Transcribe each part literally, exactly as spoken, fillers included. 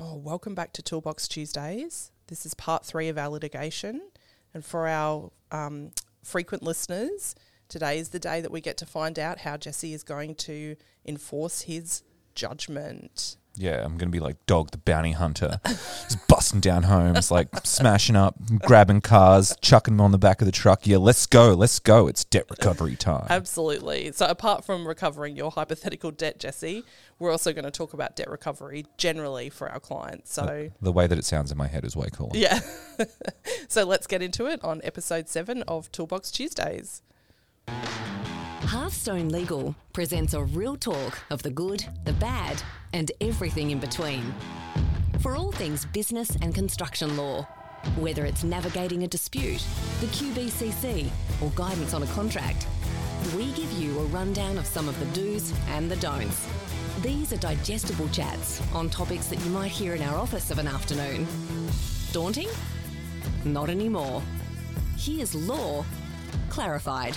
Oh, welcome back to Toolbox Tuesdays. This is part three of our litigation. And for our um, frequent listeners, today is the day that we get to find out how Jesse is going to enforce his judgment. Yeah, I'm going to be like Dog the Bounty Hunter, just busting down homes, like smashing up, grabbing cars, chucking them on the back of the truck. Yeah, let's go, let's go. It's debt recovery time. Absolutely. So apart from recovering your hypothetical debt, Jesse, we're also going to talk about debt recovery generally for our clients. So The, the way that it sounds in my head is way cooler. yeah. So let's get into it on episode seven of Toolbox Tuesdays. Hearthstone Legal presents a real talk of the good, the bad, and everything in between. For all things business and construction law, whether it's navigating a dispute, the Q B C C, or guidance on a contract, we give you a rundown of some of the do's and the don'ts. These are digestible chats on topics that you might hear in our office of an afternoon. Daunting? Not anymore. Here's law clarified.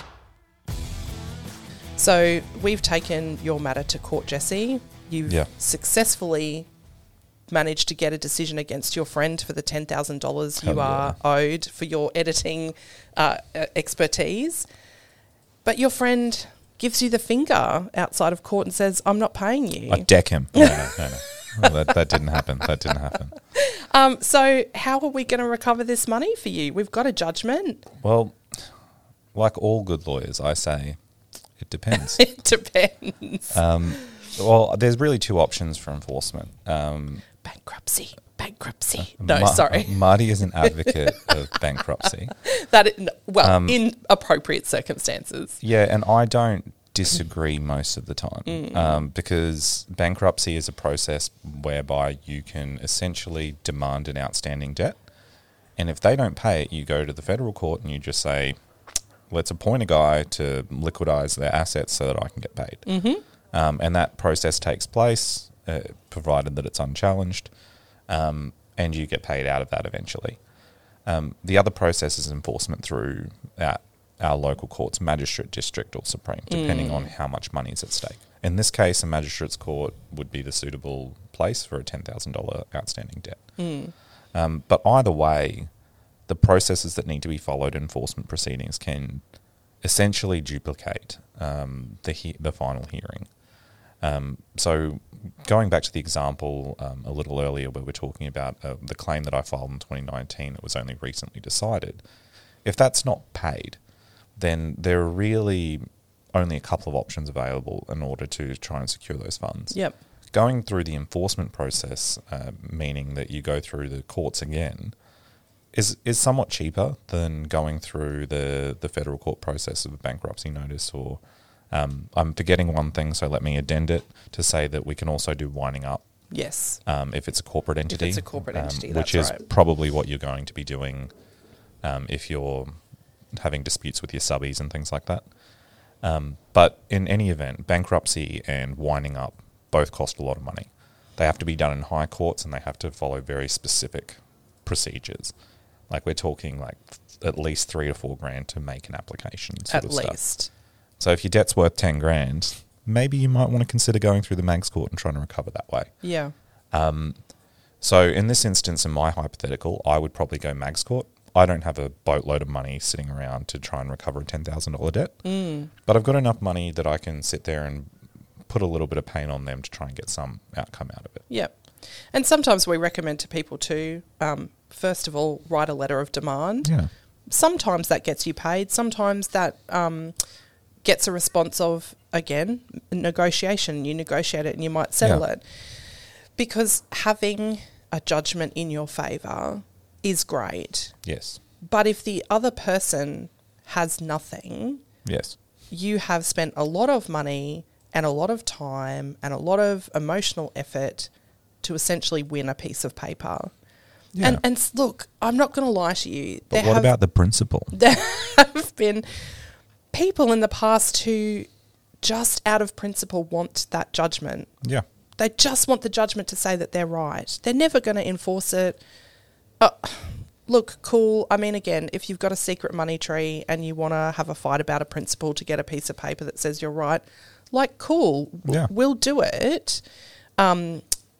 So we've taken your matter to court, Jesse. You've Yeah. successfully managed to get a decision against your friend for the ten thousand dollars you Hell are owed for your editing uh, expertise. But your friend gives you the finger outside of court and says, I'm not paying you. I deck him. No, no, no, no. Well, that, that didn't happen. That didn't happen. Um, so how are we going to recover this money for you? We've got a judgment. Well, like all good lawyers, I say, it depends. It depends. Um, well, there's really two options for enforcement. Um, bankruptcy. Bankruptcy. No, Ma- sorry. Marty is an advocate of bankruptcy. That it, well, Um, in appropriate circumstances. Yeah, and I don't disagree most of the time Mm. um, because bankruptcy is a process whereby you can essentially demand an outstanding debt. And if they don't pay it, you go to the federal court and you just say, let's appoint a guy to liquidize their assets so that I can get paid. Mm-hmm. Um, and that process takes place, uh, provided that it's unchallenged, um, and you get paid out of that eventually. Um, the other process is enforcement through our, our local courts, magistrate, district, or supreme, depending Mm. on how much money is at stake. In this case, a magistrate's court would be the suitable place for a ten thousand dollars outstanding debt. Mm. Um, but either way, the processes that need to be followed in enforcement proceedings can essentially duplicate um, the he- the final hearing. Um, so going back to the example um, a little earlier where we're talking about uh, the claim that I filed in twenty nineteen that was only recently decided, if that's not paid, then there are really only a couple of options available in order to try and secure those funds. Yep. Going through the enforcement process, uh, meaning that you go through the courts again, is is somewhat cheaper than going through the, the federal court process of a bankruptcy notice. Or um, I'm forgetting one thing, so let me addend it to say that we can also do winding up Yes. um, if it's a corporate entity. it's a corporate um, entity, which that's is right. probably what you're going to be doing um, if you're having disputes with your subbies and things like that. Um, but in any event, bankruptcy and winding up both cost a lot of money. They have to be done in high courts and they have to follow very specific procedures. Like we're talking like at least three or four grand to make an application. Sort At of least. Stuff. So if your debt's worth ten grand, maybe you might want to consider going through the mags court and trying to recover that way. Yeah. Um, so in this instance, in my hypothetical, I would probably go mags court. I don't have a boatload of money sitting around to try and recover a ten thousand dollars debt, Mm. but I've got enough money that I can sit there and put a little bit of pain on them to try and get some outcome out of it. Yep. And sometimes we recommend to people too, um, first of all, write a letter of demand. Yeah. Sometimes that gets you paid. Sometimes that um, gets a response of, again, negotiation. You negotiate it and you might settle Yeah. it. Because having a judgment in your favour is great. Yes. But if the other person has nothing, Yes. you have spent a lot of money and a lot of time and a lot of emotional effort to essentially win a piece of paper. Yeah. And, and s- look, I'm not going to lie to you. But There what have- about the principle? There have been people in the past who just out of principle want that judgment. Yeah. They just want the judgment to say that they're right. They're never going to enforce it. Uh, look, cool. I mean, again, if you've got a secret money tree and you want to have a fight about a principle to get a piece of paper that says you're right, like, cool, w- Yeah. we'll do it. Um,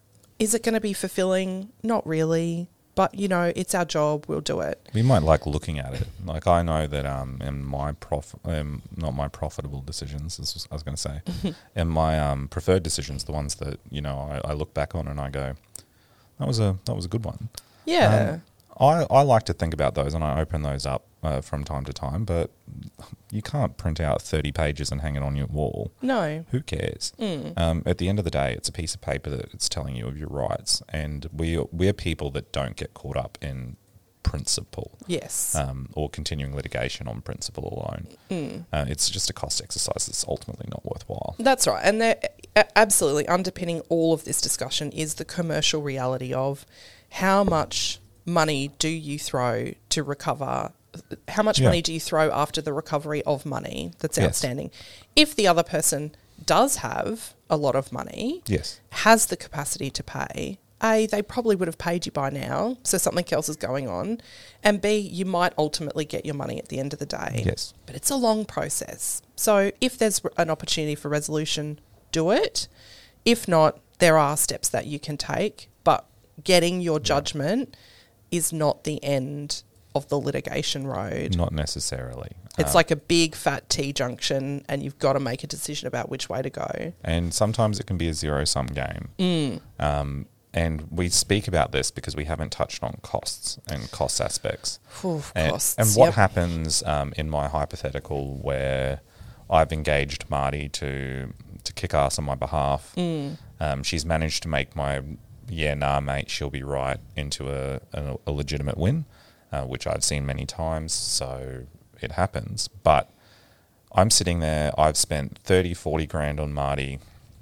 Is it going to be fulfilling? Not really. But, you know, it's our job. We'll do it. We might like looking at it. Like I know that um, in my prof, um, not my profitable decisions, this was, I was going to say, in my um, preferred decisions, the ones that you know I, I look back on and I go, that was a that was a good one. Yeah. Um, I I like to think about those and I open those up uh, from time to time, but you can't print out thirty pages and hang it on your wall. No. Who cares? Mm. Um, at the end of the day, it's a piece of paper that it's telling you of your rights, and we we're people that don't get caught up in principle. Yes. Um, or continuing litigation on principle alone. Mm. Uh, it's just a cost exercise that's ultimately not worthwhile. That's right. And they're a- absolutely underpinning all of this discussion is the commercial reality of how much money do you throw to recover. How much Yeah. money do you throw after the recovery of money that's Yes. outstanding? If the other person does have a lot of money, Yes. has the capacity to pay, A, they probably would have paid you by now, so something else is going on, and B, you might ultimately get your money at the end of the day. Yes. But it's a long process. So if there's an opportunity for resolution, do it. If not, there are steps that you can take, but getting your judgment is not the end of the litigation road. Not necessarily. It's Um, like a big fat T junction and you've got to make a decision about which way to go. and sometimes it can be a zero-sum game. Mm. Um, and we speak about this because we haven't touched on costs and cost aspects. Oof, And, costs. and what Yep. happens um, in my hypothetical where I've engaged Marty to to kick ass on my behalf. Mm. Um, she's managed to make my, yeah, nah, mate, she'll be right, into a, a, a legitimate win, uh, which I've seen many times, so it happens. But I'm sitting there, I've spent thirty, forty grand on Marty,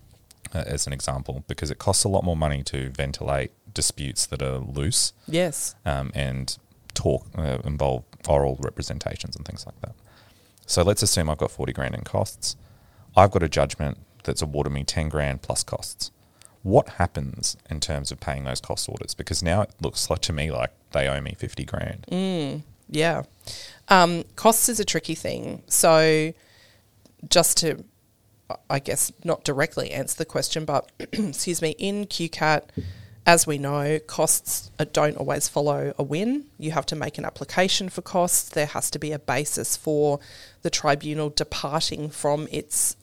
uh, as an example, because it costs a lot more money to ventilate disputes that are loose. Yes. Um, and talk uh, involve oral representations and things like that. So let's assume I've got forty grand in costs. I've got a judgment that's awarded me ten grand plus costs. What happens in terms of paying those cost orders? Because now it looks like to me like they owe me fifty grand. Mm, yeah. Um, costs is a tricky thing. So just to, I guess, not directly answer the question, but excuse me, in Q CAT, as we know, costs uh, don't always follow a win. You have to make an application for costs. There has to be a basis for the tribunal departing from its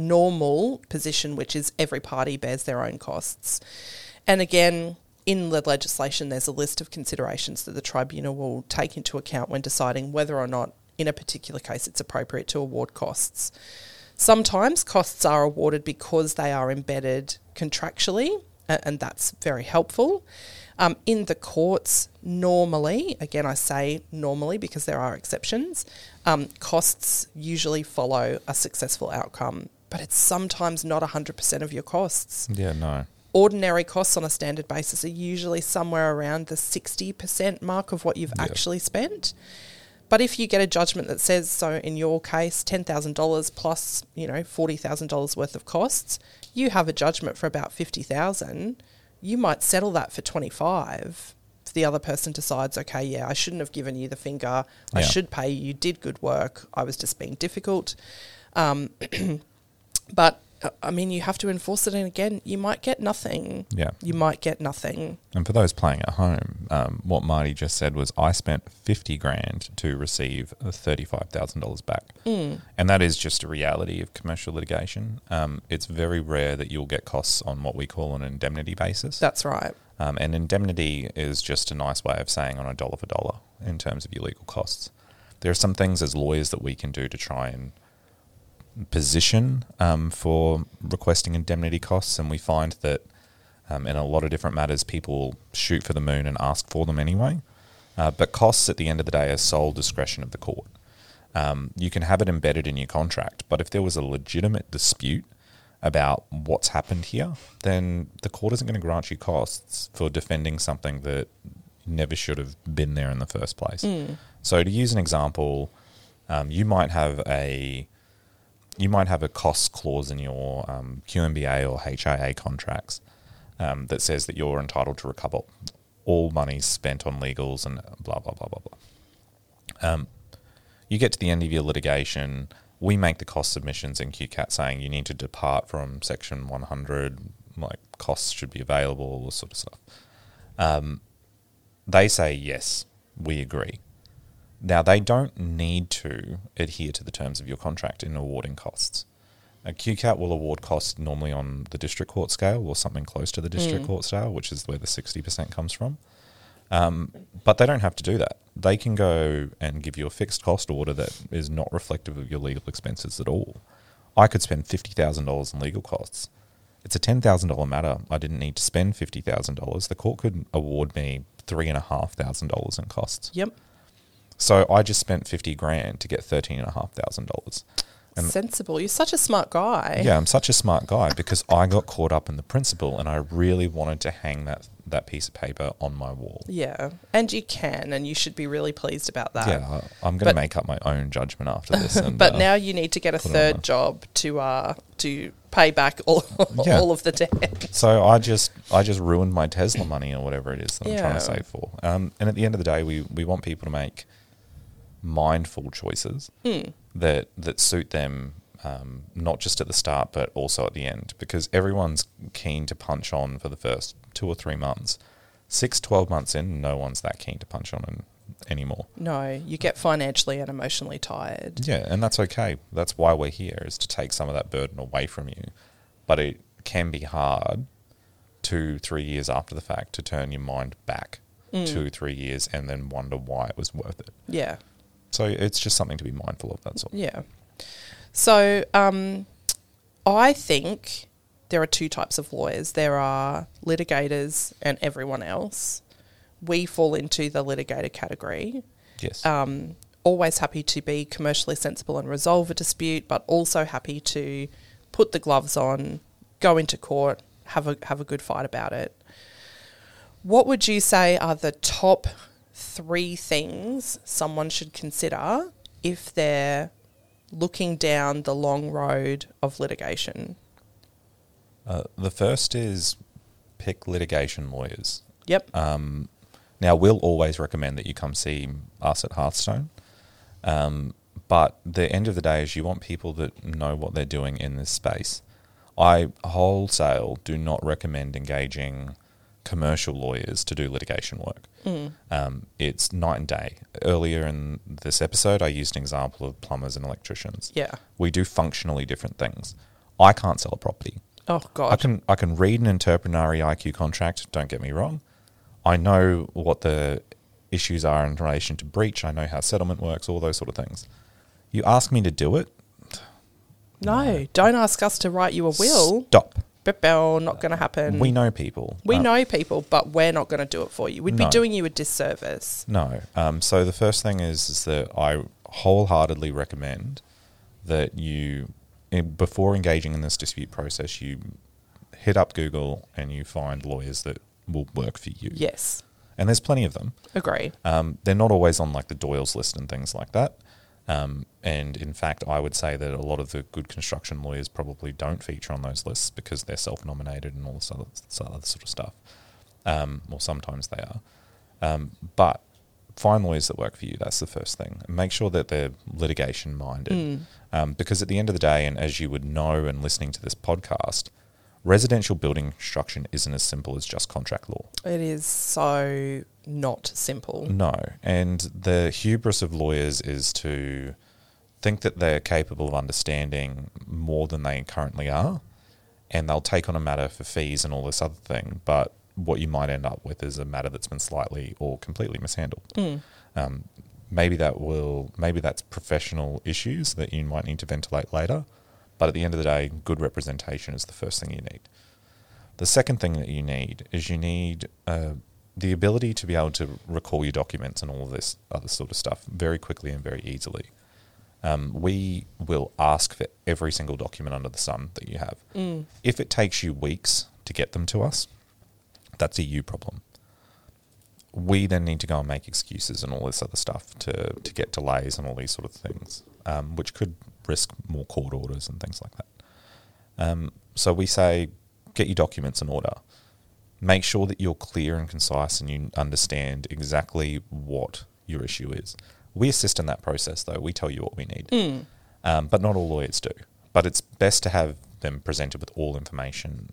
normal position, which is every party bears their own costs. And again, in the legislation, there's a list of considerations that the tribunal will take into account when deciding whether or not, in a particular case, it's appropriate to award costs. Sometimes costs are awarded because they are embedded contractually, and that's very helpful. Um, in the courts, normally, again I say normally because there are exceptions, um, costs usually follow a successful outcome, but it's sometimes not one hundred percent of your costs. Yeah, no. Ordinary costs on a standard basis are usually somewhere around the sixty percent mark of what you've Yeah. actually spent. But if you get a judgment that says, so in your case, ten thousand dollars plus, you know, forty thousand dollars worth of costs, you have a judgment for about fifty thousand dollars, you might settle that for twenty-five. If the other person decides, okay, yeah, I shouldn't have given you the finger, I Yeah. should pay you, you did good work, I was just being difficult. Um, but, uh, I mean, you have to enforce it, and again, you might get nothing. Yeah. You might get nothing. And for those playing at home, um, what Marty just said was I spent fifty grand to receive thirty-five thousand dollars back. Mm. And that is just a reality of commercial litigation. Um, it's very rare that you'll get costs on what we call an indemnity basis. That's right. Um, and indemnity is just a nice way of saying on a dollar for dollar in terms of your legal costs. There are some things as lawyers that we can do to try and position um, for requesting indemnity costs, and we find that um, in a lot of different matters people shoot for the moon and ask for them anyway. Uh, but costs at the end of the day are sole discretion of the court. Um, you can have it embedded in your contract, but if there was a legitimate dispute about what's happened here, then the court isn't going to grant you costs for defending something that never should have been there in the first place. Mm. So to use an example, um, you might have a you might have a cost clause in your um, Q M B A or H I A contracts um, that says that you're entitled to recover all monies spent on legals and blah, blah, blah, blah, blah. Um, you get to the end of your litigation, we make the cost submissions in Q CAT saying you need to depart from section one hundred, like costs should be available, all this sort of stuff. Um, they say, yes, we agree. Now, they don't need to adhere to the terms of your contract in awarding costs. A Q CAT will award costs normally on the district court scale or something close to the district mm. court scale, which is where the sixty percent comes from. Um, but they don't have to do that. They can go and give you a fixed cost order that is not reflective of your legal expenses at all. I could spend fifty thousand dollars in legal costs. It's a ten thousand dollars matter. I didn't need to spend fifty thousand dollars. The court could award me three thousand five hundred dollars in costs. Yep. So I just spent fifty grand to get thirteen thousand five hundred dollars. And sensible. You're such a smart guy. Yeah, I'm such a smart guy because I got caught up in the principle and I really wanted to hang that, that piece of paper on my wall. Yeah, and you can, and you should be really pleased about that. Yeah, I, I'm going to make up my own judgment after this. And, but uh, now you need to get a third job to uh, to pay back all yeah. all of the debt. So I just I just ruined my Tesla money or whatever it is that yeah. I'm trying to save for. Um, and at the end of the day, we, we want people to make mindful choices mm. that that suit them, um, not just at the start but also at the end, because everyone's keen to punch on for the first two or three months. Six, twelve months in, no one's that keen to punch on in, anymore. No, you get financially and emotionally tired. Yeah, and that's okay. That's why we're here, is to take some of that burden away from you. But it can be hard two, three years after the fact to turn your mind back mm. two, three years and then wonder why it was worth it. Yeah. So it's just something to be mindful of, that's all. Yeah. So um, I think there are two types of lawyers. There are litigators and everyone else. We fall into the litigator category. Yes. Um, always happy to be commercially sensible and resolve a dispute, but also happy to put the gloves on, go into court, have a have a good fight about it. What would you say are the top three things someone should consider if they're looking down the long road of litigation? Uh, the first is pick litigation lawyers. Yep. Um, now, we'll always recommend that you come see us at Hearthstone. Um, but the end of the day is you want people that know what they're doing in this space. I wholesale do not recommend engaging commercial lawyers to do litigation work. Mm. Um, it's night and day. Earlier in this episode, I used an example of plumbers and electricians. Yeah. We do functionally different things. I can't sell a property. Oh, God. I can I can read and interpret an R E I Q contract, don't get me wrong. I know what the issues are in relation to breach. I know how settlement works, all those sort of things. You ask me to do it? No, no. Don't ask us to write you a will. Stop. Bell, not going to happen. We know people. We um, know people, but we're not going to do it for you. We'd no. be doing you a disservice. No. Um, so the first thing is, is that I wholeheartedly recommend that you, in, before engaging in this dispute process, you hit up Google and you find lawyers that will work for you. Yes. And there's plenty of them. Agree. Um, they're not always on like the Doyle's list and things like that. Um, and in fact, I would say that a lot of the good construction lawyers probably don't feature on those lists because they're self-nominated and all this other, this other sort of stuff. Um, or sometimes they are. Um, but find lawyers that work for you. That's the first thing. And make sure that they're litigation-minded. Mm. Um, because at the end of the day, and as you would know and listening to this podcast, residential building construction isn't as simple as just contract law. It is so not simple. No. And the hubris of lawyers is to think that they're capable of understanding more than they currently are, and they'll take on a matter for fees and all this other thing, but what you might end up with is a matter that's been slightly or completely mishandled. Mm. Um, maybe that will, maybe that's professional issues that you might need to ventilate later, but at the end of the day, good representation is the first thing you need. The second thing that you need is you need uh, the ability to be able to recall your documents and all of this other sort of stuff very quickly and very easily. Um, we will ask for every single document under the sun that you have. Mm. If it takes you weeks to get them to us, that's a you problem. We then need to go and make excuses and all this other stuff to, to get delays and all these sort of things, um, which could risk more court orders and things like that. Um, so we say, get your documents in order. Make sure that you're clear and concise and you understand exactly what your issue is. We assist in that process, though. We tell you what we need. Mm. Um, but not all lawyers do. But it's best to have them presented with all information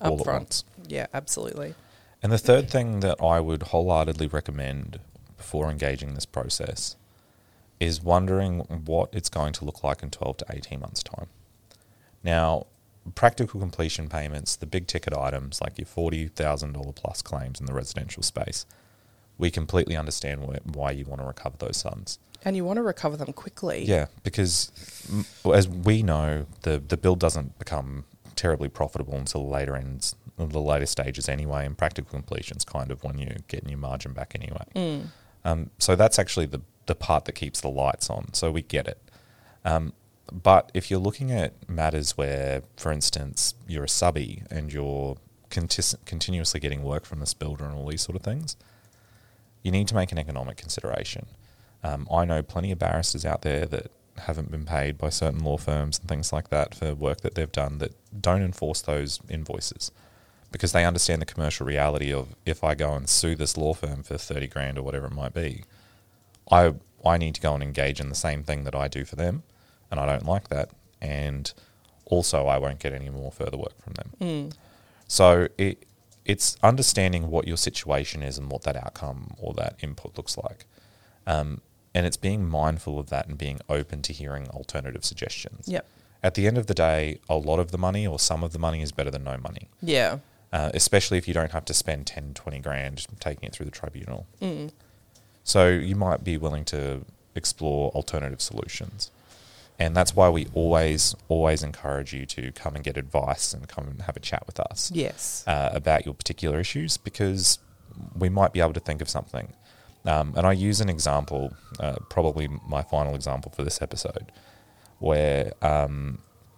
all at Upfront. once. Yeah, absolutely. And the third thing that I would wholeheartedly recommend before engaging this process is wondering what it's going to look like in twelve to eighteen months' time. Now, practical completion payments, the big ticket items like your forty thousand dollars plus claims in the residential space, we completely understand wh- why you want to recover those funds. And you want to recover them quickly. Yeah, because m- as we know, the, the build doesn't become terribly profitable until the later ends, the later stages anyway, and practical completion's kind of when you're getting your margin back anyway. Mm. Um, so that's actually the, the part that keeps the lights on, so we get it. Um, but if you're looking at matters where, for instance, you're a subby and you're contis- continuously getting work from this builder and all these sort of things, you need to make an economic consideration. Um, I know plenty of barristers out there that haven't been paid by certain law firms and things like that for work that they've done that don't enforce those invoices because they understand the commercial reality of if I go and sue this law firm for thirty grand or whatever it might be, I I need to go and engage in the same thing that I do for them, and I don't like that, and also I won't get any more further work from them. Mm. So it it's understanding what your situation is and what that outcome or that input looks like. Um, and it's being mindful of that and being open to hearing alternative suggestions. Yep. At the end of the day, a lot of the money or some of the money is better than no money, Yeah. uh, especially if you don't have to spend ten, twenty grand taking it through the tribunal. Mm. So you might be willing to explore alternative solutions. And that's why we always, always encourage you to come and get advice and come and have a chat with us Yes. uh, about your particular issues, because we might be able to think of something. Um, and I use an example, uh, probably my final example for this episode, where um,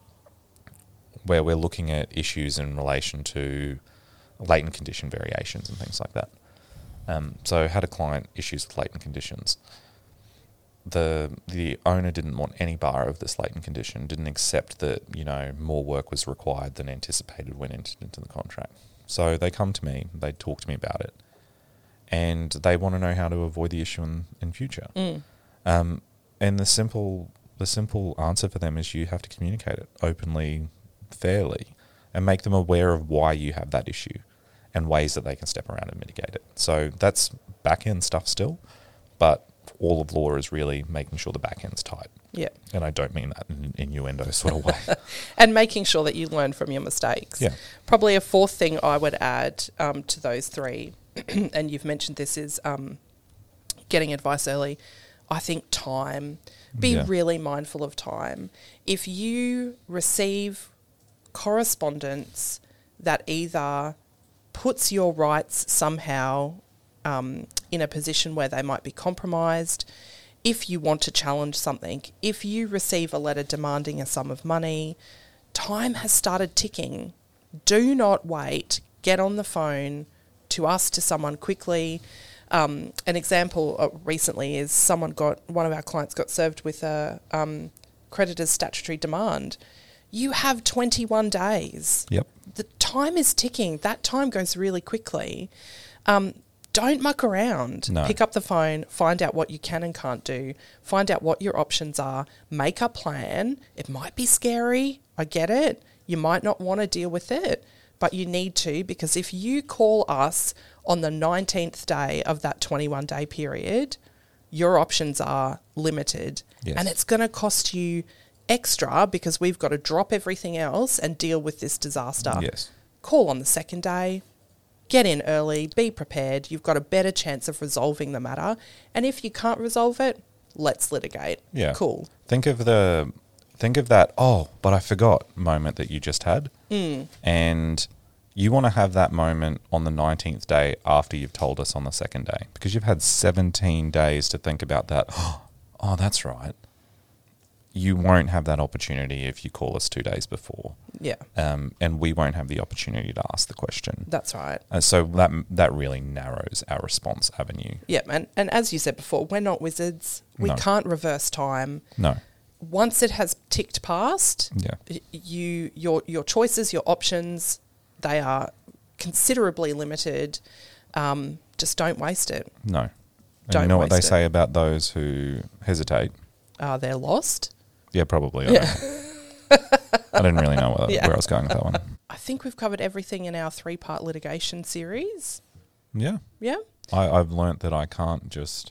where we're looking at issues in relation to latent condition variations and things like that. Um, so I had a client issues with latent conditions. The the owner didn't want any bar of this latent condition, didn't accept that, you know, more work was required than anticipated when entered into the contract. So they come to me, they talk to me about it, and they want to know how to avoid the issue in, in future. Mm. Um, and the simple the simple answer for them is you have to communicate it openly, fairly, and make them aware of why you have that issue and ways that they can step around and mitigate it. So that's back-end stuff still, but all of law is really making sure the back-end's tight. Yeah. And I don't mean that in an innuendo sort of way. And making sure that you learn from your mistakes. Yeah. Probably a fourth thing I would add um, to those three, and you've mentioned this, is um, getting advice early. I think time. Be Yeah. really mindful of time. If you receive correspondence that either puts your rights somehow um, in a position where they might be compromised, if you want to challenge something, if you receive a letter demanding a sum of money, time has started ticking. Do not wait. Get on the phone to us, to someone quickly. Um, an example uh, recently is someone got, one of our clients got served with a um, creditor's statutory demand. You have twenty-one days. Yep. The time is ticking. That time goes really quickly. Um, don't muck around. No. Pick up the phone, find out what you can and can't do, find out what your options are, make a plan. It might be scary. I get it. You might not want to deal with it, but you need to, because if you call us on the nineteenth day of that twenty-one day period, your options are limited. Yes. And it's going to cost you extra because we've got to drop everything else and deal with this disaster. Yes. Call on the second day, get in early, be prepared. You've got a better chance of resolving the matter. And if you can't resolve it, let's litigate. Yeah. Cool. Think of the think of that, oh, but I forgot moment that you just had. Mm. And you want to have that moment on the nineteenth day after you've told us on the second day, because you've had seventeen days to think about that. Oh, that's right. You won't have that opportunity if you call us two days before. Yeah, Um, and we won't have the opportunity to ask the question. that's right. And so that that really narrows our response avenue. Yeah, and, and as you said before, we're not wizards. We No. can't reverse time. No. Once it has ticked past, Yeah. y- you your your choices, your options, they are considerably limited. Um, just don't waste it. No. And Don't you know what they waste it. say about those who hesitate? Uh, they're lost. Yeah, probably. I, Yeah. don't know. I didn't really know where, Yeah. where I was going with that one. I think we've covered everything in our three-part litigation series. Yeah. Yeah? I, I've learnt that I can't just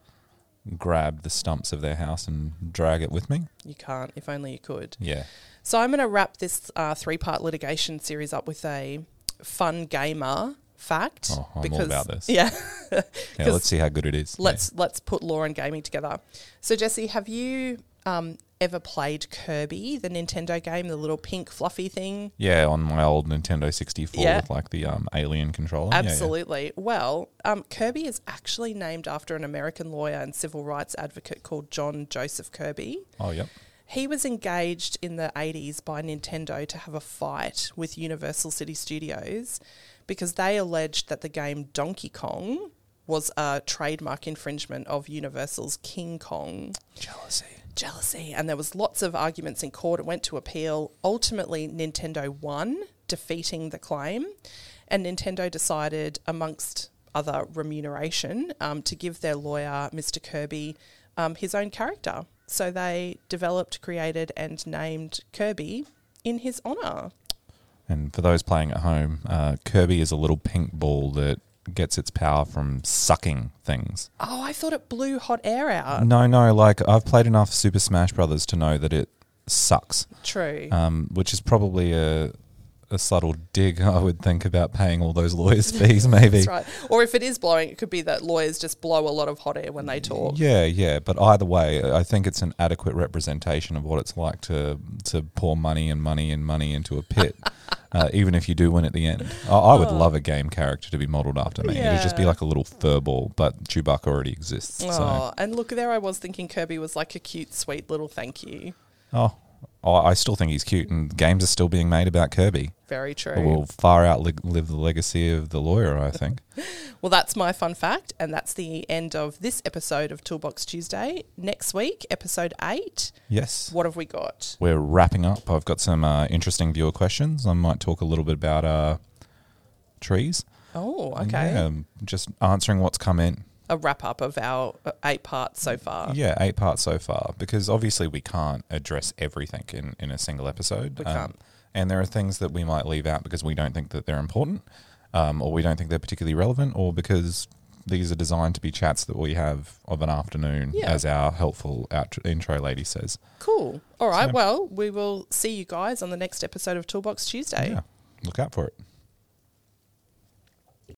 grab the stumps of their house and drag it with me. You can't, if only you could. Yeah. So I'm going to wrap this uh, three-part litigation series up with a fun gamer fact. Oh, I'm because, all about this. Yeah. Yeah, let's see how good it is. Let's let's put law and gaming together. So Jesse, have you um, ever played Kirby, the Nintendo game, the little pink fluffy thing? Yeah, on my old Nintendo sixty-four Yeah. with like the um, alien controller. Yeah, yeah. Absolutely. Well, um, Kirby is actually named after an American lawyer and civil rights advocate called John Joseph Kirby. Oh, yep. He was engaged in the eighties by Nintendo to have a fight with Universal City Studios because they alleged that the game Donkey Kong was a trademark infringement of Universal's King Kong. Jealousy. Jealousy. And there was lots of arguments in court. It went to appeal. Ultimately, Nintendo won, defeating the claim. And Nintendo decided, amongst other remuneration, um, to give their lawyer, Mister Kirby, um, his own character. So they developed, created and named Kirby in his honour. And for those playing at home, uh, Kirby is a little pink ball that gets its power from sucking things. Oh, I thought it blew hot air out. No, no, like I've played enough Super Smash Brothers to know that it sucks. True. Um, which is probably a a subtle dig, I would think, about paying all those lawyers' fees, maybe. That's right. Or if it is blowing, it could be that lawyers just blow a lot of hot air when they talk. Yeah, yeah. But either way, I think it's an adequate representation of what it's like to to pour money and money and money into a pit, uh, even if you do win at the end. I, I would Oh. love a game character to be modelled after me. It'd just be Yeah. like a little furball, but Chewbacca already exists. Oh, So, and look, there I was thinking Kirby was like a cute, sweet little thank you. oh, oh, I still think he's cute, and games are still being made about Kirby. Very true. It will far outlive the legacy of the lawyer, I think. Well, that's my fun fact, and that's the end of this episode of Toolbox Tuesday. Next week, episode eight, Yes. what have we got? We're wrapping up. I've got some uh, interesting viewer questions. I might talk a little bit about uh, trees. Oh, okay. Yeah, um, just answering what's come in. A wrap-up of our uh, eight parts so far. Yeah, eight parts so far, because obviously we can't address everything in, in a single episode. We can't. And there are things that we might leave out because we don't think that they're important, um, or we don't think they're particularly relevant, or because these are designed to be chats that we have of an afternoon, Yeah. as our helpful outro, intro lady says. Cool. All right, So- well, we will see you guys on the next episode of Toolbox Tuesday. Yeah, look out for it.